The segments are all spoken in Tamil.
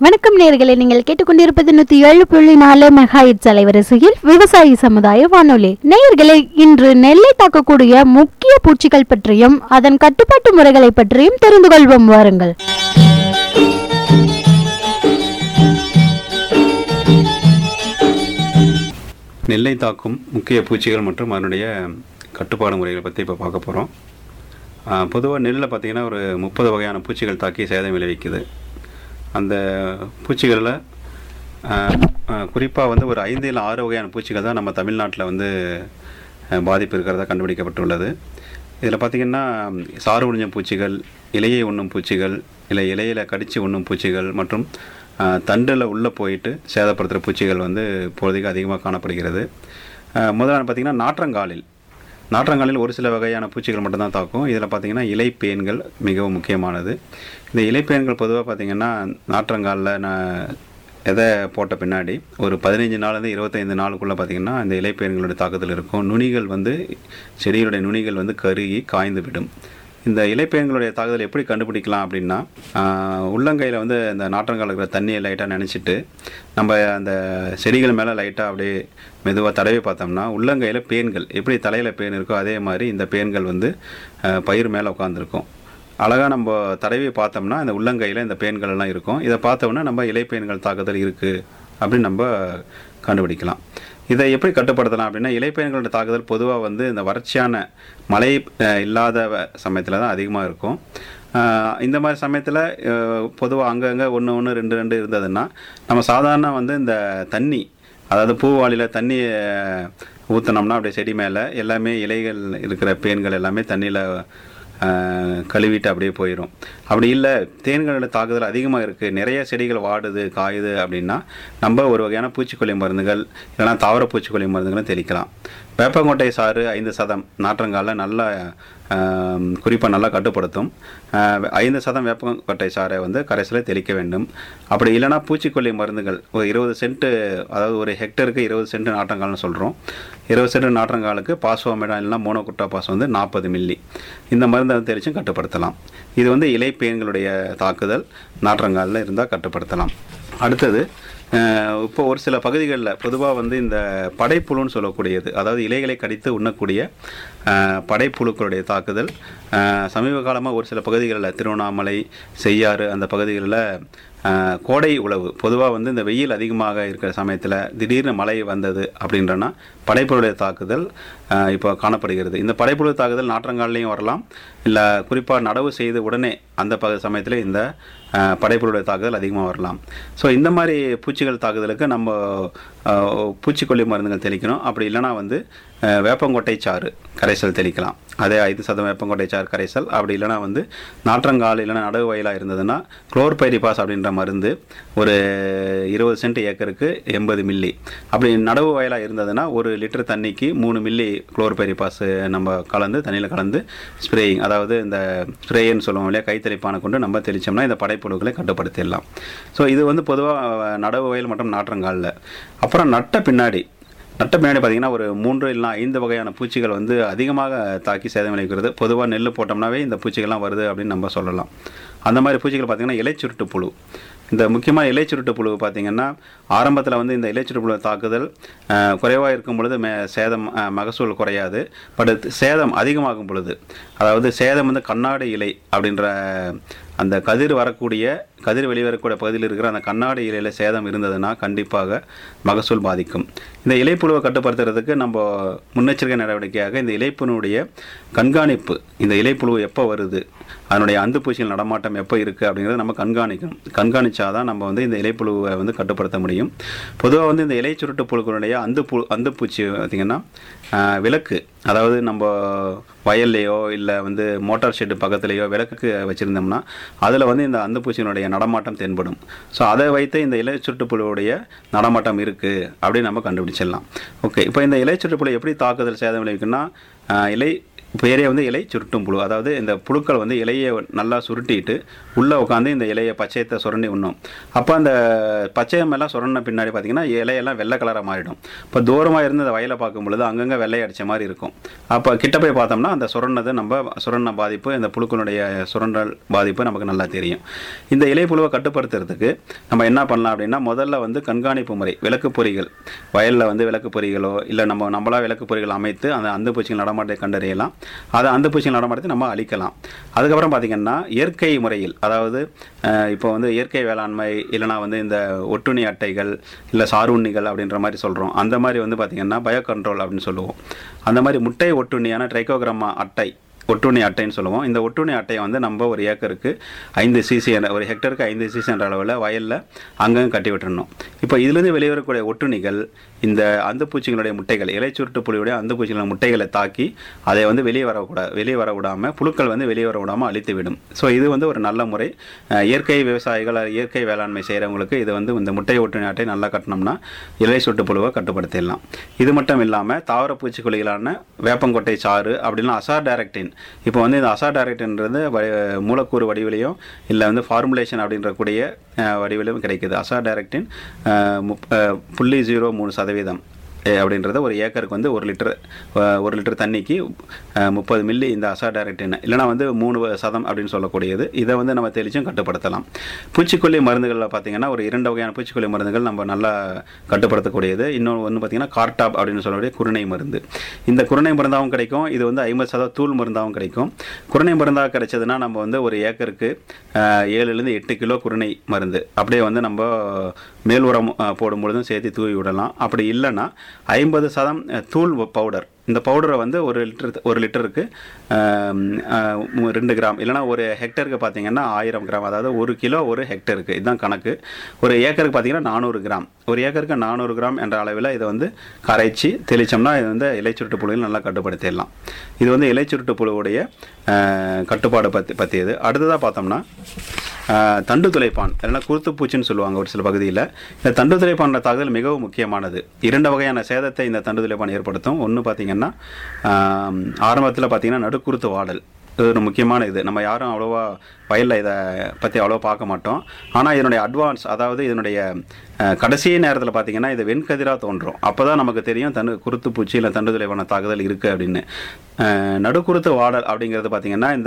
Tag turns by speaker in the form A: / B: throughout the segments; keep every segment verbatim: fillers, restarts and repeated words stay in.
A: வணக்கம் நேயர்களே, நீங்கள் கேட்டுக்கொண்டிருப்பது நூத்தி ஏழு புள்ளி நாலு மெகாஹெர்ட்ஸ் அலைவரிசையில் விவசாயி சமுதாய வானொலி. நேயர்களே, இன்று நெல்லை தாக்கக்கூடிய முக்கிய பூச்சிகள் பற்றியும் அதன் கட்டுப்பாட்டு முறைகளை பற்றியும் தெரிந்து கொள்வோம். வாருங்கள்.
B: நெல்லை தாக்கும் முக்கிய பூச்சிகள் மற்றும் அதனுடைய கட்டுப்பாடு முறைகளை பற்றி இப்போ பார்க்க போகிறோம். பொதுவாக நெல்லில் பார்த்திங்கன்னா ஒரு முப்பது வகையான பூச்சிகள் தாக்கி சேதம் விளைவிக்குது. அந்த பூச்சிகளில் குறிப்பாக வந்து ஒரு ஐந்து இல்லை ஆறு வகையான பூச்சிகள் தான் நம்ம தமிழ்நாட்டில் வந்து பாதிப்பு இருக்கிறதா கண்டுபிடிக்கப்பட்டுள்ளது. இதில் பார்த்திங்கன்னா சாறு உறிஞ்சும் பூச்சிகள், இலையை உண்ணும் பூச்சிகள், இல்லை இலையில் கடித்து உண்ணும் பூச்சிகள் மற்றும் தண்டில் உள்ளே போயிட்டு சேதப்படுத்துகிற பூச்சிகள் வந்து இப்போதைக்கு அதிகமாக காணப்படுகிறது. முதலான பார்த்திங்கன்னா நாற்றங்காலில் நாற்றங்காலில் ஒரு சில வகையான பூச்சிகள் மட்டும்தான் தாக்கும். இதில் பார்த்திங்கன்னா இலைப்பேன்கள் மிகவும் முக்கியமானது. இந்த இலைப்பேன்கள் பொதுவாக பார்த்திங்கன்னா நாற்றங்காலில் நான் எதை போட்ட பின்னாடி ஒரு பதினைஞ்சு நாள்லேருந்து இருபத்தைந்து நாளுக்குள்ளே பார்த்திங்கன்னா இந்த இலைப்பேன்களுடைய தாக்குதல் இருக்கும். நுனிகள் வந்து செடிகளுடைய நுனிகள் வந்து கருகி காய்ந்து விடும். இந்த இலைப்பேன்களுடைய தாக்குதல் எப்படி கண்டுபிடிக்கலாம் அப்படின்னா, உள்ளங்கையில் வந்து இந்த நாற்றங்கால் இருக்கிற தண்ணியை லைட்டாக நினச்சிட்டு நம்ம அந்த செடிகள் மேலே லைட்டாக அப்படியே மெதுவாக தடவி பார்த்தோம்னா உள்ளங்கையில் பேன்கள் எப்படி தலையில் பேன் இருக்கோ அதே மாதிரி இந்த பேன்கள் வந்து பயிர் மேலே உட்காந்துருக்கும். அழகாக நம்ம தடவி பார்த்தோம்னா இந்த உள்ளங்கையில் இந்த பேன்கள் எல்லாம் இருக்கும். இதை பார்த்தோம்னா நம்ம இலைப்பேன்கள் தாக்குதல் இருக்குது அப்படின்னு நம்ம கண்டுபிடிக்கலாம். இதை எப்படி கட்டுப்படுத்தலாம் அப்படின்னா, இலைப்பேன்களோட தாக்குதல் பொதுவாக வந்து இந்த வறட்சியான மழை இல்லாத சமயத்தில் தான் அதிகமாக இருக்கும். இந்த மாதிரி சமயத்தில் பொதுவாக அங்கங்கே ஒன்று ஒன்று ரெண்டு ரெண்டு இருந்ததுன்னா நம்ம சாதாரண வந்து இந்த தண்ணி, அதாவது பூவாளியில் தண்ணி ஊற்றினோம்னா அப்படியே செடி மேலே எல்லாமே இலைகள் இருக்கிற பேன்கள் எல்லாமே தண்ணியில் கழுவிட்டு அப்படியே போயிடும். அப்படி இல்லை, தேன்களோட தாக்குதல் அதிகமாக இருக்குது, நிறைய செடிகள் வாடுது காயுது அப்படின்னா நம்ம ஒரு வகையான பூச்சிக்கொல்லி மருந்துகள் இல்லைனா தாவர பூச்சிக்கொல்லி மருந்துகளும் தெளிக்கலாம். வேப்பங்கொட்டை சாறு ஐந்து சதம் நாற்றங்காலில் நல்லா குறிப்பாக நல்லா கட்டுப்படுத்தும். ஐந்து சதம் வேப்பங்கொட்டை சாறை வந்து கரைசலை தெளிக்க வேண்டும். அப்படி இல்லைனா பூச்சிக்கொல்லி மருந்துகள் ஒரு இருபது சென்ட்டு, அதாவது ஒரு ஹெக்டருக்கு இருபது சென்ட் நாற்றங்கால்னு சொல்கிறோம். இருபது சென்ட் நாற்றங்காலுக்கு பாஸ்வோமேடா இல்லைனா மோனோகுட்டா பாஸ் வந்து நாற்பது மில்லி இந்த மருந்தை வந்து தெளிச்சும் கட்டுப்படுத்தலாம். இது வந்து இலைப்பேன்களுடைய தாக்குதல் நாற்றங்காலில் இருந்தால் கட்டுப்படுத்தலாம். அடுத்தது, இப்போ ஒரு சில பகுதிகளில் பொதுவாக வந்து இந்த படைப்புழுன்னு சொல்லக்கூடியது, அதாவது இலைகளை கடித்து உண்ணக்கூடிய படைப்புழுக்களுடைய தாக்குதல் சமீப காலமாக ஒரு சில பகுதிகளில் திருவண்ணாமலை, செய்யாறு அந்த பகுதிகளில் கோடை உழவு பொதுவாக வந்து இந்த வெயில் அதிகமாக இருக்கிற சமயத்தில் திடீர்னு மழை வந்தது அப்படின்றனா படைப்புழுடைய தாக்குதல் இப்போ காணப்படுகிறது. இந்த படைப்புழு தாக்குதல் நாற்றங்கால்லையும் வரலாம், இல்லை குறிப்பாக நடவு செய்து உடனே அந்த ப சமயத்தில் இந்த படைப்புழுடைய தாக்குதல் அதிகமாக வரலாம். ஸோ இந்த மாதிரி பூச்சிகள் தாக்குதலுக்கு நம்ம பூச்சிக்கொல்லி மருந்துகள் தெளிக்கணும். அப்படி இல்லைனா வந்து வேப்பங்கொட்டை சாறு கரைசல் தெளிக்கலாம். அதே ஐந்து சதம் வேப்பங்கொட்டை சாறு கரைசல். அப்படி இல்லைனா வந்து நாற்றங்கால் இல்லைனா நடவு வயலாக இருந்ததுன்னா குளோர்பைரிபாஸ் அப்படின்ற மருந்து ஒரு இருபது சென்ட் ஏக்கருக்கு எண்பது மில்லி. அப்படி நடவு வயலாக இருந்ததுன்னா ஒரு லிட்டர் தண்ணிக்கு மூணு மில்லி குளோர்பைரிபாஸ் நம்ம கலந்து தண்ணியில் கலந்து ஸ்ப்ரேயிங், அதாவது இந்த ஸ்ப்ரேன்னு சொல்லுவோம் இல்லையா, கைத்தெளிப்பானை கொண்டு நம்ம தெளித்தோம்னா இந்த படைப்புழுக்களை கட்டுப்படுத்திடலாம். ஸோ இது வந்து பொதுவாக நடவு வயல் மற்றும் நாற்றங்காலில். அப்புறம் நட்ட பின்னாடி நட்ட பின்னாடி பார்த்திங்கன்னா ஒரு மூன்று இல்லைனா ஐந்து வகையான பூச்சிகள் வந்து அதிகமாக தாக்கி சேதம் விளைவிக்கிறது. பொதுவாக நெல் போட்டோம்னாவே இந்த பூச்சிகள்லாம் வருது அப்படின்னு நம்ம சொல்லலாம். அந்த மாதிரி பூச்சிகள் பார்த்திங்கன்னா இலைச்சுருட்டு புழு. இந்த முக்கியமாக இலைச்சுருட்டு புழு பார்த்திங்கன்னா ஆரம்பத்தில் வந்து இந்த இலைச்சுருட்டு புழு தாக்குதல் குறைவாக இருக்கும் பொழுது மே சேதம் மகசூல் குறையாது. பட் சேதம் அதிகமாகும் பொழுது, அதாவது சேதம் வந்து கண்ணாடி இலை அப்படின்ற அந்த கதிர் வரக்கூடிய கதிர் வெளிவரக்கூடிய பகுதியில் இருக்கிற அந்த கண்ணாடி இலையில் சேதம் இருந்ததுன்னா கண்டிப்பாக மகசூல் பாதிக்கும். இந்த இலைப்புழுவை கட்டுப்படுத்துறதுக்கு நம்ம முன்னெச்சரிக்கை நடவடிக்கையாக இந்த இலைப்புழுடைய கண்காணிப்பு, இந்த இலைப்புழு எப்போ வருது, அதனுடைய அந்து பூச்சிகள் நடமாட்டம் எப்போ இருக்குது அப்படிங்கிறத நம்ம கண்காணிக்கணும். கண்காணிச்சாதான் நம்ம வந்து இந்த இலைப்புழுவை வந்து கட்டுப்படுத்த முடியும். பொதுவாக வந்து இந்த இலை சுருட்டு புழுக்களுடைய அந்து பூ அந்து பூச்சி பார்த்திங்கன்னா விளக்கு, அதாவது நம்ம வயல்லையோ இல்லை வந்து மோட்டார் ஷெட்டு பக்கத்துலேயோ விளக்குக்கு வச்சுருந்தோம்னா அதில் வந்து இந்த அந்து பூச்சியினுடைய நடமாட்டம் தென்படும். ஸோ அதை வைத்து இந்த இலை சுற்றுப்புழுவுடைய நடமாட்டம் இருக்குது அப்படின்னு நம்ம கண்டுபிடிச்சிடலாம். ஓகே, இப்போ இந்த இலை சுற்றுப்புழு எப்படி தாக்குதல் சேதம் விளைவிக்குன்னா, இலை பேரே வந்து இலை சுருட்டும் புழு. அதாவது இந்த புழுக்கள் வந்து இலையை நல்லா சுருட்டிட்டு உள்ளே உட்காந்து இந்த இலையை பச்சையத்தை சுரண்டி உண்ணும். அப்போ அந்த பச்சையமெல்லாம் சுரண்ட பின்னாடி பார்த்திங்கன்னா இலையெல்லாம் வெள்ளை கலராக மாறிடும். இப்போ தூரமாக இருந்து அந்த வயலை பார்க்கும் பொழுது அங்கங்கே வெள்ளை அடித்த மாதிரி இருக்கும். அப்போ கிட்ட போய் பார்த்தோம்னா அந்த சுரண்டது நம்ம சுரண்ட பாதிப்பு, இந்த புழுக்களுடைய சுரண்டல் பாதிப்பு நமக்கு நல்லா தெரியும். இந்த இலை புழுவை கட்டுப்படுத்துறதுக்கு நம்ம என்ன பண்ணலாம் அப்படின்னா, முதல்ல வந்து கண்காணிப்பு முறை, விளக்கு பொறிகள், வயலில் வந்து விளக்கு பொறிகளோ இல்லை நம்ம நம்மளா விளக்கு பொறிகள் அமைத்து அந்த அந்த பூச்சிகள் நடமாட்டத்தை கண்டறியலாம். அதை அந்த பூச்சிகள் நடமாட்டத்தை நம்ம அழிக்கலாம். அதுக்கப்புறம் பார்த்திங்கன்னா இயற்கை முறையில், அதாவது இப்போ வந்து இயற்கை வேளாண்மை இல்லைனா வந்து இந்த ஒட்டுண்ணி அட்டைகள் இல்லை சாருண்ணிகள் அப்படின்ற மாதிரி சொல்கிறோம். அந்த மாதிரி வந்து பார்த்திங்கன்னா பயோ கண்ட்ரோல் அப்படின்னு சொல்லுவோம். அந்த மாதிரி முட்டை ஒட்டுண்ணியான ட்ரைகோகிராமா அட்டை, ஒட்டுண்ணி அட்டைன்னு சொல்லுவோம். இந்த ஒட்டுண்ணி அட்டையை வந்து நம்ம ஒரு ஏக்கருக்கு ஐந்து சிசி என்ற ஒரு ஹெக்டருக்கு ஐந்து சிசி என்ற அளவில் வயலில் அங்கங்கே கட்டி விட்டுறணும். இப்போ இதுலேருந்து வெளிவரக்கூடிய ஒட்டுண்ணிகள் இந்த அந்த பூச்சிகளுடைய முட்டைகள், இலைச்சுருட்டு புழுவுடைய அந்த பூச்சிகளோட முட்டைகளை தாக்கி அதை வந்து வெளியே வரக்கூடாது, வெளியே வர விடாமல் புழுக்கள் வந்து வெளியே வர விடாமல் அழித்து விடும். ஸோ இது வந்து ஒரு நல்ல முறை. இயற்கை விவசாயிகள், இயற்கை வேளாண்மை செய்கிறவங்களுக்கு இது வந்து இந்த முட்டை ஒட்டுண்ணி அட்டை நல்லா கட்டினோம்னா இலைச்சுருட்டு புழுவை கட்டுப்படுத்திடலாம். இது மட்டும் இல்லாமல் தாவர பூச்சிக்கொல்லிகளான வேப்பங்கொட்டை சாறு அப்படின்னா அசாடைரக்டின், இப்போ வந்து இந்த அசாடைரக்டின்றது மூலக்கூறு வடிவிலையும் இல்லை வந்து ஃபார்முலேஷன் அப்படின்ற கூடிய வடிவிலும் கிடைக்குது. அசாடைரக்டின் புள்ளி ஜீரோ மூணு சதவீதம் அப்படின்றத ஒரு ஏக்கருக்கு வந்து ஒரு லிட்டர் ஒரு லிட்டர் தண்ணிக்கு முப்பது மில்லி இந்த அசாடைரக்டின் இல்லைனா வந்து மூணு சதம் அப்படின்னு சொல்லக்கூடியது. இதை வந்து நம்ம தெளிச்சும் கட்டுப்படுத்தலாம். பூச்சிக்கொல்லி மருந்துகளில் பார்த்திங்கன்னா ஒரு இரண்டு வகையான பூச்சிக்கொல்லி மருந்துகள் நம்ம நல்லா கட்டுப்படுத்தக்கூடியது. இன்னொன்று ஒன்று பார்த்திங்கன்னா கார்டாப் அப்படின்னு சொல்லக்கூடிய குருணை மருந்து. இந்த குருணை மருந்தாகவும் கிடைக்கும், இது வந்து ஐம்பது சதம் தூள் மருந்தாகவும் கிடைக்கும். குருணை மருந்தாக கிடைச்சதுன்னா நம்ம வந்து ஒரு ஏக்கருக்கு ஏழுலேருந்து எட்டு கிலோ குருணை மருந்து அப்படியே வந்து நம்ம மேல் உரம் போடும் பொழுதும் சேர்த்து தூவி விடலாம். அப்படி இல்லைன்னா ஐம்பது சதம் தூள் பவுடர், இந்த பவுடரை வந்து ஒரு லிட்டர் ஒரு லிட்டருக்கு ரெண்டு கிராம் இல்லைனா ஒரு ஹெக்டருக்கு பார்த்திங்கன்னா ஆயிரம் கிராம், அதாவது ஒரு கிலோ ஒரு ஹெக்டருக்கு, இதுதான் கணக்கு. ஒரு ஏக்கருக்கு பார்த்திங்கன்னா நானூறு கிராம், ஒரு ஏக்கருக்கு நானூறு கிராம் என்ற அளவில் இதை வந்து கரைச்சி தெளித்தோம்னா இது வந்து இலைச்சுருட்டு புழுவில் நல்லா கட்டுப்படுத்திடலாம். இது வந்து இலைச்சுருட்டு புழுவுடைய கட்டுப்பாடு பற்றி பற்றியது. அடுத்ததாக பார்த்தோம்னா தண்டு துளைப்பான் இல்லைனா குருத்துப்பூச்சின்னு சொல்லுவாங்க ஒரு சில பகுதியில். இந்த தண்டு துளைப்பான தாக்குதல் மிகவும் முக்கியமானது. இரண்டு வகையான சேதத்தை இந்த தண்டு துளைப்பான் ஏற்படுத்தும். ஒன்று பார்த்திங்கன்னா ஆரம்பத்தில் பார்த்திங்கன்னா நடுக்குருத்து வாடல், இது ஒரு முக்கியமான இது. நம்ம யாரும் அவ்வளோவா வயலில் இதை பற்றி அவ்வளோவா பார்க்க மாட்டோம். ஆனால் இதனுடைய அட்வான்ஸ், அதாவது இதனுடைய கடைசி நேரத்தில் பார்த்திங்கன்னா இது வெண்கதிராக தோன்றும். அப்போ தான் நமக்கு தெரியும் தண்டு குருத்து பூச்சி இல்லை தண்டு துளைப்பான தாக்குதல் இருக்குது அப்படின்னு. நடுக்குருத்து வாடல் அப்படிங்கிறது பார்த்திங்கன்னா இந்த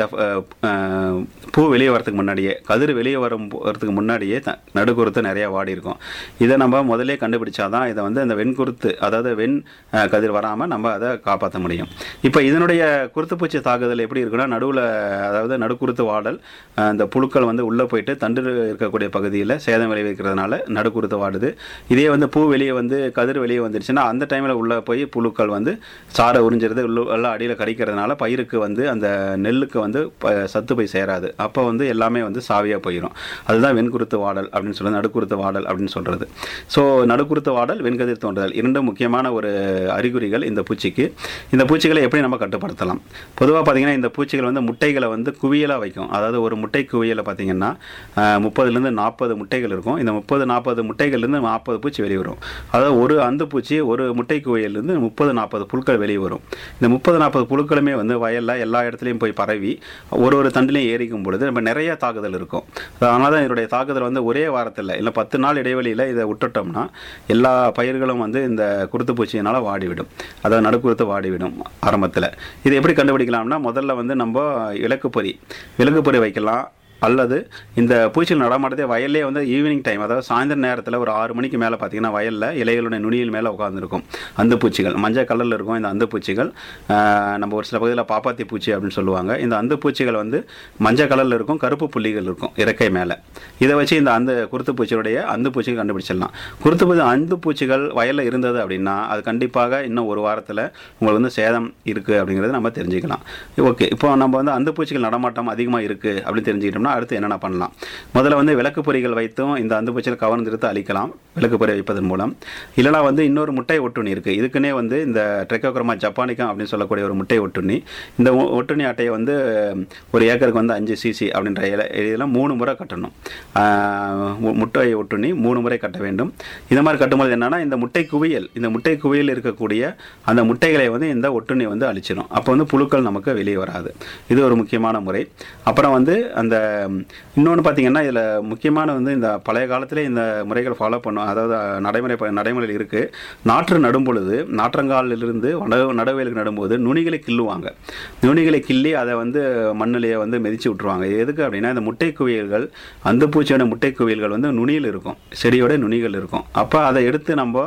B: பூ வெளியே வரதுக்கு முன்னாடியே, கதிர் வெளியே வரும் வரதுக்கு முன்னாடியே த நடுக்குருத்து நிறையா வாடி இருக்கும். இதை நம்ம முதலே கண்டுபிடிச்சா தான் இதை வந்து இந்த வெண்குருத்து, அதாவது வெண் கதிர் வராமல் நம்ம அதை காப்பாற்ற முடியும். இப்போ இதனுடைய குருத்துப்பூச்சி தாக்குதல் எப்படி இருக்குன்னா, நடுவில் அதாவது நடுக்குருத்து வாடல், அந்த புழுக்கள் வந்து உள்ளே போயிட்டு தண்டு இருக்கக்கூடிய பகுதியில் சேதம் விளைவிக்கிறதுனால நடுக்குருத்து வாடுது. இதே வந்து பூ வெளியே வந்து கதிர் வெளியே வந்துடுச்சுன்னா அந்த டைமில் உள்ளே போய் புழுக்கள் வந்து சாரை உறிஞ்சிறது, உள்ள எல்லாம் அடியில் கடிக்கிறதுனால பயிருக்கு வந்து அந்த நெல்லுக்கு வந்து சத்து போய் சேராது. அப்போ வந்து எல்லாமே வந்து சாவியாக போயிடும். அதுதான் வெண்குருத்து வாடல் அப்படின்னு சொல்கிறது, நடுக்குருத்து வாடல் அப்படின்னு சொல்கிறது. ஸோ நடுக்குருத்து வாடல், வெண்கதிர் தோன்றுதல் இரண்டும் முக்கியமான ஒரு அறிகுறிகள் இந்த பூச்சிக்கு. இந்த பூச்சிகளை எப்படி நம்ம கட்டுப்படுத்தலாம்? பொதுவாக பார்த்திங்கன்னா இந்த பூச்சிகள் வந்து முட்டைகளை வந்து குவியலாக வைக்கும். அதாவது ஒரு முட்டை குவியலை பார்த்திங்கன்னா முப்பதுலேருந்து நாற்பது முட்டைகள் இருக்கும். இந்த முப்பது நாற்பது முட்டைகள்லேருந்து நாற்பது பூச்சி வெளியே வரும். அதாவது ஒரு அந்து பூச்சி ஒரு முட்டை குவியலேருந்து முப்பது நாற்பது புழுக்கள் வெளியே வரும். இந்த முப்பது நாற்பது புழுக்களுமே வந்து வயலில் எல்லா இடத்துலையும் போய் பரவி ஒரு ஒரு தண்டிலையும் ஏறிக்கும் பொழுது நம்ம நிறைய தாக்குதல் இருக்கும். அதனால தான் இதனுடைய தாக்குதல் வந்து ஒரே வாரத்தில் இல்லை பத்து நாள் இடைவெளியில் இதை விட்டுட்டோம்னா எல்லா பயிர்களும் வந்து இந்த குருத்து பூச்சியினால் வாடிவிடும். அதாவது நடுக்குருத்து வாடிவிடும் ஆரம்பத்தில். இதை எப்படி கண்டுபிடிக்கலாம்னா, முதல்ல வந்து நம்ம விளக்குப்பொறி விளக்குப்பொறி வைக்கலாம். அல்லது இந்த பூச்சிகள் நடமாட்டதே வயல்லே வந்து ஈவினிங் டைம், அதாவது சாயந்தர நேரத்தில் ஒரு ஆறு மணிக்கு மேலே பார்த்திங்கன்னா வயலில் இலைகளுடைய நுனியில் மேலே உட்காந்துருக்கும் அந்த பூச்சிகள். மஞ்சள் கலரில் இருக்கும் இந்த அந்த பூச்சிகள். நம்ம ஒரு சில பகுதியில் பாப்பாத்தி பூச்சி அப்படின்னு சொல்லுவாங்க. இந்த அந்த பூச்சிகள் வந்து மஞ்சள் கலரில் இருக்கும், கருப்பு புள்ளிகள் இருக்கும் இறக்கை மேலே. இதை வச்சு இந்த அந்த குருத்து பூச்சியுடைய அந்த பூச்சிகள் கண்டுபிடிச்சிடலாம். குருத்து பூச்சி அந்த பூச்சிகள் வயலில் இருந்தது அப்படின்னா அது கண்டிப்பாக இன்னும் ஒரு வாரத்தில் உங்களுக்கு வந்து சேதம் இருக்குது அப்படிங்கிறது நம்ம தெரிஞ்சுக்கலாம். ஓகே, இப்போ நம்ம வந்து அந்த பூச்சிகள் நடமாட்டம் அதிகமாக இருக்குது அப்படின்னு தெரிஞ்சுக்கிட்டோம்னா அடுத்து என்னென்ன பண்ணலாம்? முதல்ல வந்து விளக்கு பொறிகள் வைத்தும் இந்த அந்து பூச்சிகள் கவர்ந்தெடுத்து அழிக்கலாம். விளக்கு பொறி வைப்பதன் மூலம். இல்லைனா வந்து இன்னொரு முட்டை ஒட்டுண்ணி இருக்குது. இதுக்குன்னே வந்து இந்த ட்ரைக்கோக்ரோமா ஜப்பானிக்கம் அப்படின்னு சொல்லக்கூடிய ஒரு முட்டை ஒட்டுண்ணி. இந்த ஒட்டுண்ணி அட்டையை வந்து ஒரு ஏக்கருக்கு வந்து அஞ்சு சிசி அப்படின்ற இதெல்லாம் மூணு முறை கட்டணும். முட்டை ஒட்டுண்ணி மூணு முறை கட்ட வேண்டும். இந்த மாதிரி கட்டும்போது என்னென்னா இந்த முட்டை குவியல் இந்த முட்டை குவியல் இருக்கக்கூடிய அந்த முட்டைகளை வந்து இந்த ஒட்டுண்ணி வந்து அழிச்சிடும். அப்போ வந்து புழுக்கள் நமக்கு வெளியே வராது. இது ஒரு முக்கியமான முறை. அப்புறம் வந்து அந்த இன்னொன்று பார்த்திங்கன்னா இதில் முக்கியமான வந்து இந்த பழைய காலத்திலே இந்த முறைகள் ஃபாலோ பண்ணும். அதாவது நடைமுறை நடைமுறையில் இருக்குது. நாற்று நடும் பொழுது நாற்றங்காலிலிருந்து நடவு நடவேலுக்கு நடும்போது நுனிகளை கிள்ளுவாங்க. நுனிகளை கிள்ளி அதை வந்து மண்ணிலேயே வந்து மிதித்து விட்டுருவாங்க. எதுக்கு அப்படின்னா இந்த முட்டை குவியல்கள் அந்த பூச்சியோட முட்டை குவியல்கள் வந்து நுனியில் இருக்கும், செடியோட நுனிகள் இருக்கும். அப்போ அதை எடுத்து நம்ம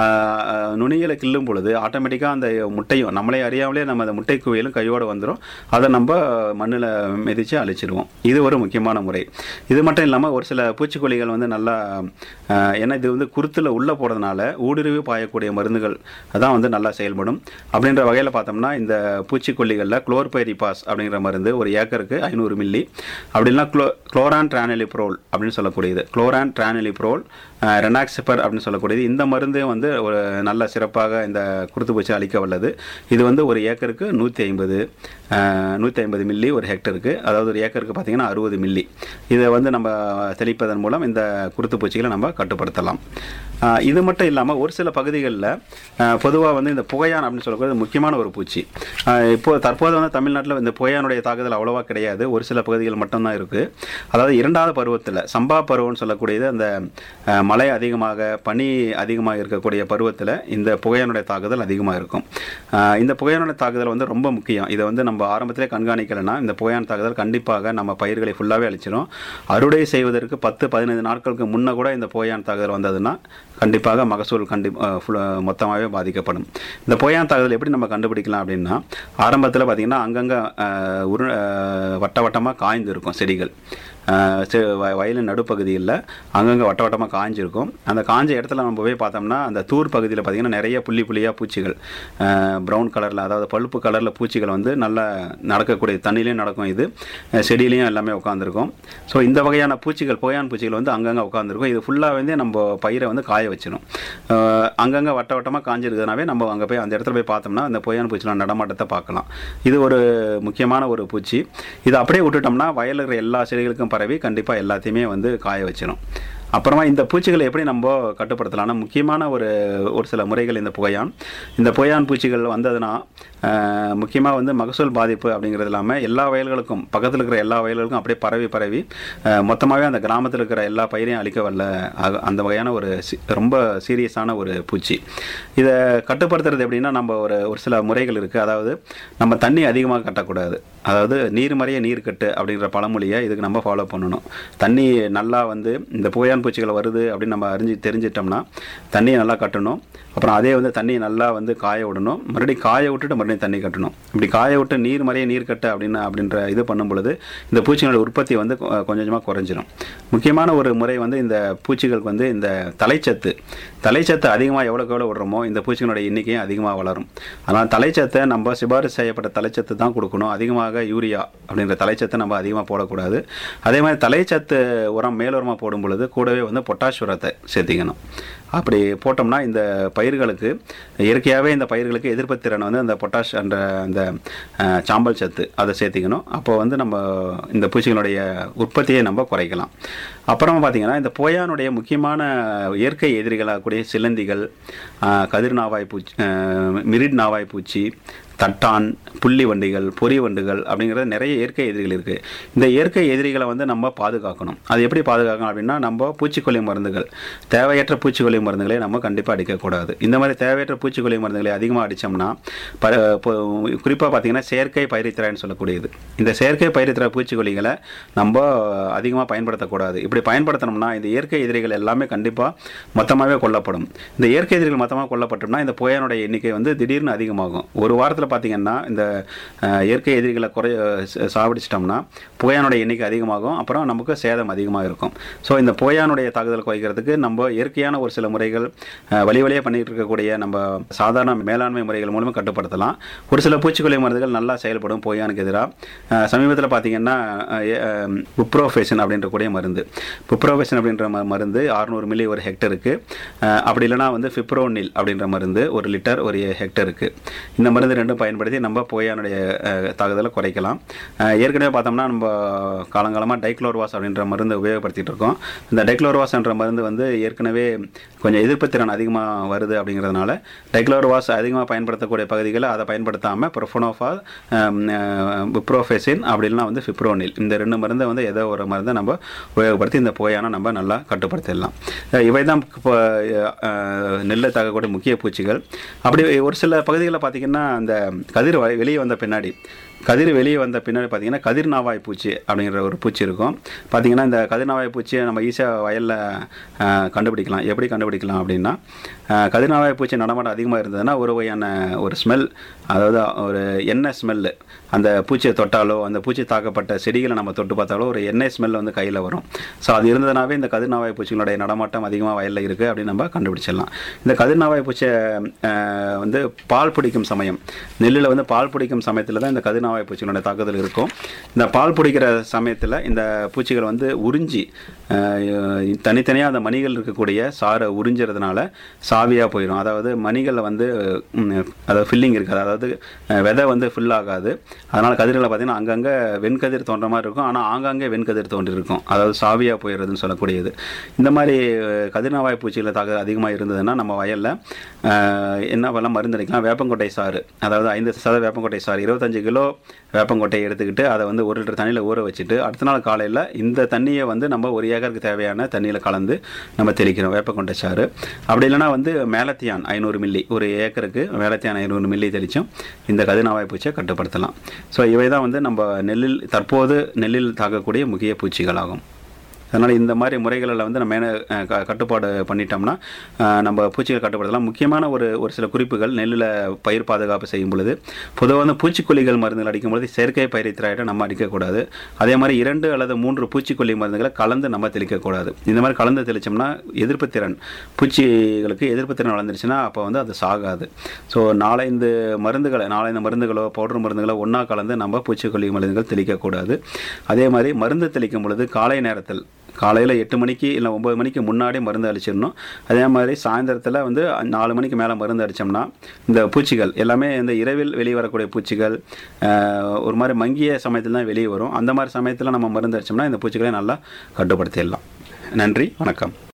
B: நுனிகளை கிள்ளும் பொழுது ஆட்டோமேட்டிக்காக அந்த முட்டையும் நம்மளே அறியாமலே நம்ம அந்த முட்டை குவியலும் கையோடு வந்துடும். அதை நம்ம மண்ணில் மிதித்து அழிச்சிடுவோம். இது ஒரு முக்கியமான முறை. இது மட்டும் இல்லாமல் ஒரு சில பூச்சிக்கொல்லிகள் வந்து நல்லா ஏன்னா இது வந்து குருத்தில் உள்ளே போடுறதுனால ஊடுருவி பாயக்கூடிய மருந்துகள் அதான் வந்து நல்லா செயல்படும். அப்படின்ற வகையில் பார்த்தோம்னா இந்த பூச்சிக்கொல்லிகளில் குளோர்பைரிபாஸ் அப்படிங்கிற மருந்து ஒரு ஏக்கருக்கு ஐநூறு மில்லி, அப்படின்னா குளோ குளோரான் ட்ரானிலிப்ரோல் அப்படின்னு சொல்லக்கூடியது குளோரான் ட்ரானிலிப்ரோல் ரெனாக்சிபர் அப்படின்னு சொல்லக்கூடியது. இந்த மருந்து வந்து ஒரு நல்ல சிறப்பாக இந்த குருத்துப்பூச்சி அழிக்க வல்லது. இது வந்து ஒரு ஏக்கருக்கு நூற்றி ஐம்பது நூற்றி ஐம்பது மில்லி ஒரு ஹெக்டருக்கு, அதாவது ஒரு ஏக்கருக்கு பார்த்திங்கன்னா அறுபது மில்லி. இதை வந்து நம்ம தெளிப்பதன் மூலம் இந்த குருத்துப்பூச்சிகளை நம்ம கட்டுப்படுத்தலாம். இது மட்டும் இல்லாமல் ஒரு சில பகுதிகளில் பொதுவாக வந்து இந்த புகையான் அப்படின்னு சொல்லக்கூடிய முக்கியமான ஒரு பூச்சி. இப்போது தற்போது வந்து தமிழ்நாட்டில் இந்த புகையானுடைய தாக்குதல் அவ்வளோவா கிடையாது. ஒரு சில பகுதிகள் மட்டும்தான் இருக்குது. அதாவது இரண்டாவது பருவத்தில் சம்பா பருவம்னு சொல்லக்கூடியது அந்த மழை அதிகமாக பனி அதிகமாக இருக்கக்கூடிய பருவத்தில் இந்த புகையானுடைய தாக்குதல் அதிகமாக இருக்கும். இந்த புகையானுடைய தாக்குதல் வந்து ரொம்ப முக்கியம். இதை வந்து நம்ம ஆரம்பத்திலே கண்காணிக்கலைன்னா இந்த புகையான் தாக்குதல் கண்டிப்பாக நம்ம பயிர்களை ஃபுல்லாகவே அழிச்சிடும். அறுவடை செய்வதற்கு பத்து பதினைந்து நாட்களுக்கு முன்னே கூட இந்த புகையான் தாக்குதல் வந்ததுன்னா கண்டிப்பாக மகசூல் கண்டி மொத்தமாகவே பாதிக்கப்படும். இந்த புகையான் தாக்குதல் எப்படி நம்ம கண்டுபிடிக்கலாம் அப்படின்னா ஆரம்பத்தில் பார்த்திங்கன்னா அங்கங்கே உரு வட்ட வட்டமாக காய்ந்து இருக்கும் செடிகள். வயலின் நடுப்பகுதியில் அங்கங்கே வட்ட வட்டமாக காய்ஞ்சிருக்கும். அந்த காஞ்ச இடத்துல நம்ம போய் பார்த்தோம்னா அந்த தூர் பகுதியில் பார்த்திங்கன்னா நிறைய புள்ளி புள்ளியாக பூச்சிகள் ப்ரௌன் கலரில் அதாவது பழுப்பு கலரில் பூச்சிகள் வந்து நல்லா நடக்கக்கூடிய தண்ணிலையும் நடக்கும். இது செடியிலையும் எல்லாமே உட்காந்துருக்கும். ஸோ இந்த வகையான பூச்சிகள் புகையான் பூச்சிகள் வந்து அங்கங்கே உட்காந்துருக்கும். இது ஃபுல்லாக வந்து நம்ம பயிரை வந்து காய வச்சிடும். அங்கங்கே வட்ட வட்டமாக காஞ்சிருக்கிறதுனாவே நம்ம அங்கே போய் அந்த இடத்துல போய் பார்த்தோம்னா அந்த புகையான் பூச்சியோட நடமாட்டத்தை பார்க்கலாம். இது ஒரு முக்கியமான ஒரு பூச்சி. இதை அப்படியே விட்டுட்டோம்னா வயலில் இருக்கிற எல்லா செடிகளுக்கும் பரவி கண்டிப்பாக எல்லாத்தையுமே வந்து காய வச்சிடும். அப்புறமா இந்த பூச்சிகளை எப்படி நம்ம கட்டுப்படுத்தலாம்னா முக்கியமான ஒரு ஒரு சில முறைகள் இந்த புகையான் இந்த புகையான் பூச்சிகள் வந்ததுன்னா முக்கியமாக வந்து மகசூல் பாதிப்பு அப்படிங்கிறது இல்லாமல் எல்லா வயல்களுக்கும் பக்கத்தில் இருக்கிற எல்லா வயல்களுக்கும் அப்படியே பரவி பரவி மொத்தமாகவே அந்த கிராமத்தில் இருக்கிற எல்லா பயிரையும் அழிக்க வரல அந்த வகையான ஒரு ரொம்ப சீரியஸான ஒரு பூச்சி. இதை கட்டுப்படுத்துறது எப்படின்னா நம்ம ஒரு ஒரு சில முறைகள் இருக்குது. அதாவது நம்ம தண்ணி அதிகமாக கட்டக்கூடாது. அதாவது நீர் மறைய நீர் கட்டு அப்படிங்கிற பழமொழியை இதுக்கு நம்ம ஃபாலோ பண்ணணும். தண்ணி நல்லா வந்து இந்த புகையான் பூச்சிகள் வருது அப்படின்னு நம்ம அறிஞ்சு தெரிஞ்சிட்டோம்னா தண்ணியை நல்லா கட்டணும். அப்புறம் அதே வந்து தண்ணியை நல்லா வந்து காய விடணும். மறுபடியும் காய விட்டுட்டு மறுபடியும் தண்ணி கட்டணும். இப்படி காய விட்டு நீர் மறைய நீர் கட்ட அப்படின்னு அப்படின்ற இது பண்ணும் பொழுது இந்த பூச்சிகளோட உற்பத்தி வந்து கொஞ்சம் கொஞ்சமாக குறைஞ்சிடும். முக்கியமான ஒரு முறை வந்து இந்த பூச்சிகளுக்கு வந்து இந்த தலைச்சத்து தலைச்சத்து அதிகமாக எவ்வளோக்கு எவ்வளோ விடுறோமோ இந்த பூச்சிகளோட எண்ணிக்கையும் அதிகமாக வளரும். அதனால் தலைச்சத்தை நம்ம சிபாரிசு செய்யப்பட்ட தலைச்சத்து தான் கொடுக்கணும். அதிகமாக யூரியா அப்படின்ற தலைச்சத்தை நம்ம அதிகமாக போடக்கூடாது. அதே மாதிரி தலைச்சத்து உரம் மேலுரமாக போடும் பொழுது கூடவே வந்து பொட்டாஷ் உரத்தை சேர்த்திக்கணும். அப்படி போட்டோம்னா இந்த பயிர்களுக்கு இயற்கையாகவே இந்த பயிர்களுக்கு எதிர்ப்பு திறன் வந்து அந்த பொட்டாஷ் என்ற அந்த சாம்பல் சத்து அதை சேர்த்திக்கணும். அப்போ வந்து நம்ம இந்த பூச்சிகளுடைய உற்பத்தியை நம்ம குறைக்கலாம். அப்புறமா பார்த்திங்கன்னா இந்த புகையானுடைய முக்கியமான இயற்கை எதிரிகளாகக்கூடிய சிலந்திகள், கதிர் நாவாய் பூச்சி, மிரிட் நாவாய் பூச்சி, தட்டான், புள்ளி வண்டிகள், பொறி வண்டுகள் அப்படிங்கிறது நிறைய இயற்கை எதிரிகள் இருக்குது. இந்த இயற்கை எதிரிகளை வந்து நம்ம பாதுகாக்கணும். அது எப்படி பாதுகாக்கணும் அப்படின்னா நம்ம பூச்சிக்கொல்லி மருந்துகள் தேவையற்ற பூச்சிக்கொல்லி மருந்துகளை நம்ம கண்டிப்பாக அடிக்கக்கூடாது. இந்த மாதிரி தேவையற்ற பூச்சிக்கொல்லி மருந்துகளை அதிகமாக அடித்தோம்னா ப குறிப்பாக பார்த்திங்கன்னா செயற்கை பயிரித்திரான்னு சொல்லக்கூடியது. இந்த செயற்கை பயிரித்திர பூச்சிக்கொல்லிகளை நம்ம அதிகமாக பயன்படுத்தக்கூடாது. இப்படி பயன்படுத்தினோம்னா இந்த இயற்கை எதிரிகள் எல்லாமே கண்டிப்பாக மொத்தமாகவே கொல்லப்படும். இந்த இயற்கை எதிரிகள் மொத்தமாக கொல்லப்பட்டோம்னா இந்த புகையானுடைய எண்ணிக்கை வந்து திடீர்னு அதிகமாகும். ஒரு வாரத்தில் பார்த்திங்கன்னா இந்த இயற்கை எதிரிகளை குறைய சாவடிச்சிட்டோம்னா புகையானுடைய எண்ணிக்கை அதிகமாகும், அப்புறம் நமக்கு சேதம் அதிகமாக இருக்கும். ஸோ இந்த புகையானுடைய தாக்குதல் குறைக்கிறதுக்கு நம்ம இயற்கையான ஒரு சில முறைகள் வழி வழியாக பண்ணிகிட்டு இருக்கக்கூடிய நம்ம சாதாரண மேலாண்மை முறைகள் மூலமாக கட்டுப்படுத்தலாம். ஒரு சில பூச்சிக்கொல்லி மருந்துகள் நல்லா செயல்படும் புகையானுக்கு எதிராக. சமீபத்தில் பார்த்திங்கன்னா புப்ரோஃபேசின் அப்படின்ற கூடிய மருந்து புப்ரோஃபேசின் அப்படின்ற மருந்து அறுநூறு மில்லி ஒரு ஹெக்டருக்கு, அப்படி இல்லைனா வந்து ஃபிப்ரோனில் அப்படின்ற மருந்து ஒரு லிட்டர் ஒரு ஹெக்டருக்கு. இந்த மருந்து ரெண்டும் பயன்படுத்தி நம்ம புகையானுடைய தாக்குதலை குறைக்கலாம். ஏற்கனவே பார்த்தோம்னா நம்ம காலங்காலமாக டைக்ளோர்வாஸ் அப்படின்ற மருந்து உபயோகப்படுத்திகிட்டு இருக்கோம். இந்த டைக்ளோர்வாஸ் என்ற மருந்து வந்து ஏற்கனவே கொஞ்சம் எதிர்ப்பு திறன் அதிகமாக வருது அப்படிங்கிறதுனால டைக்ளோர்வாஸ் அதிகமாக பயன்படுத்தக்கூடிய பகுதிகளை அதை பயன்படுத்தாமல் ப்ரொஃபனோஃபால், புப்ரோஃபேசின் அப்படி இல்லைனா வந்து ஃபிப்ரோனில் இந்த ரெண்டு மருந்தை வந்து ஏதோ ஒரு மருந்தை நம்ம உபயோகப்படுத்தி இந்த புகையானை நம்ம நல்லா கட்டுப்படுத்திடலாம். இவை தான் இப்போ நெல்லை தாக்கக்கூடிய முக்கிய பூச்சிகள். அப்படி ஒரு சில பகுதிகளில் பார்த்திங்கன்னா அந்த கதிர் வெளியே வந்த பின்னாடி கதிர் வெளியே வந்த பின்னாடி பார்த்திங்கன்னா கதிர்நாவாய் பூச்சி அப்படிங்கிற ஒரு பூச்சி இருக்கும். பார்த்திங்கன்னா இந்த கதிர்நாவாய் பூச்சியை நம்ம ஈஸியாக வயலில் கண்டுபிடிக்கலாம். எப்படி கண்டுபிடிக்கலாம் அப்படின்னா, கதிர்நாவாய் பூச்சி நடமாட்டம் அதிகமாக இருந்ததுன்னா ஒரு வகையான ஒரு ஸ்மெல், அதாவது ஒரு எண்ணெய் ஸ்மெல்லு, அந்த பூச்சியை தொட்டாலோ அந்த பூச்சி தாக்கப்பட்ட செடிகளை நம்ம தொட்டு பார்த்தாலோ ஒரு எண்ணெய் ஸ்மெல் வந்து கையில் வரும். ஸோ அது இருந்ததுனாவே இந்த கதிர்நாவாய் பூச்சிகளுடைய நடமாட்டம் அதிகமாக வயலில் இருக்குது அப்படின்னு நம்ம கண்டுபிடிச்சிடலாம். இந்த கதிர்நாவாய் பூச்சியை வந்து பால் பிடிக்கும் சமயம், நெல்லில் வந்து பால் பிடிக்கும் சமயத்தில் தான் இந்த கதிர்நாவாய் பூச்சிகளுடைய தாக்குதல் இருக்கும். இந்த பால் பிடிக்கிற சமயத்தில் இந்த பூச்சிகள் வந்து உறிஞ்சி தனித்தனியாக அந்த மணிகள் இருக்கக்கூடிய சாரை உறிஞ்சிறதுனால சாவியாக போயிடும். அதாவது மணிகளில் வந்து அதாவது ஃபில்லிங் இருக்காது, அதாவது விதை வந்து ஃபில் ஆகாது. அதனால் கதிர்களை பார்த்திங்கன்னா அங்கங்கே வெண்கதிர் தோன்ற மாதிரி இருக்கும், ஆனால் ஆங்காங்கே வெண்கதிர் தோன்றிருக்கும், அதாவது சாவியாக போயிடுறதுன்னு சொல்லக்கூடியது. இந்த மாதிரி கதிர்நாவாய் பூச்சிகளை தாக்குதல் அதிகமாக இருந்ததுன்னா நம்ம வயலில் என்ன பண்ணலாம், மருந்தடிக்கலாம். வேப்பங்கொட்டை சாறு, அதாவது ஐந்து சத வேப்பங்கொட்டை சாறு, இருபத்தஞ்சு கிலோ வேப்பங்கொட்டையை எடுத்துக்கிட்டு அதை வந்து ஒரு லிட்டர் தண்ணியில் ஊற வச்சுட்டு அடுத்த நாள் காலையில் இந்த தண்ணியை வந்து நம்ம ஒரு ஏக்கருக்கு தேவையான தண்ணியில் கலந்து நம்ம தெளிக்கிறோம் வேப்பங்கொட்டை சாறு. அப்படி இல்லைனா வந்து மேலத்தியான் ஐநூறு மில்லி ஒரு ஏக்கருக்கு மேலத்தியான் ஐநூறு மில்லி தெளித்தும் இந்த கதிர்நாவாய் பூச்சியை கட்டுப்படுத்தலாம். ஸோ இவை தான் வந்து நம்ம நெல்லில் தற்போது நெல்லில் தாக்கக்கூடிய முக்கிய பூச்சிகளாகும். அதனால் இந்த மாதிரி முறைகளில் வந்து நம்ம க கட்டுப்பாடு பண்ணிட்டோம்னா நம்ம பூச்சிகள் கட்டுப்படுத்தலாம். முக்கியமான ஒரு ஒரு சில குறிப்புகள் நெல்லில் பயிர் பாதுகாப்பு செய்யும் பொழுது, பொதுவாக வந்து பூச்சிக்கொல்லிகள் மருந்துகள் அடிக்கும் பொழுது செயற்கை பயிரித்திராயிட்ட நம்ம அடிக்கக்கூடாது. அதே மாதிரி இரண்டு அல்லது மூன்று பூச்சிக்கொல்லி மருந்துகளை கலந்து நம்ம தெளிக்கக்கூடாது. இந்த மாதிரி கலந்து தெளித்தோம்னா எதிர்ப்பு திறன் பூச்சிகளுக்கு எதிர்ப்பு திறன் வளர்ந்துருச்சுன்னா அப்போ வந்து அது சாகாது. ஸோ நாலஞ்சு மருந்துகளை நாலஞ்சு மருந்துகளோ பவுடர் மருந்துகளோ ஒன்றா கலந்து நம்ம பூச்சிக்கொல்லி மருந்துகள் தெளிக்கக்கூடாது. அதே மாதிரி மருந்து தெளிக்கும் பொழுது காலை நேரத்தில் காலையில் எட்டு மணிக்கு இல்லை ஒம்பது மணிக்கு முன்னாடி மருந்து அடிச்சிடணும். அதே மாதிரி சாயந்தரத்தில் வந்து நாலு மணிக்கு மேலே மருந்து அடித்தோம்னா இந்த பூச்சிகள் எல்லாமே இந்த இரவில் வெளியே வரக்கூடிய பூச்சிகள் ஒரு மாதிரி மங்கிய சமயத்தில் தான் வெளியே வரும். அந்த மாதிரி சமயத்தில் நம்ம மருந்து அடித்தோம்னா இந்த பூச்சிகளை நல்லா கட்டுப்படுத்திடலாம். நன்றி, வணக்கம்.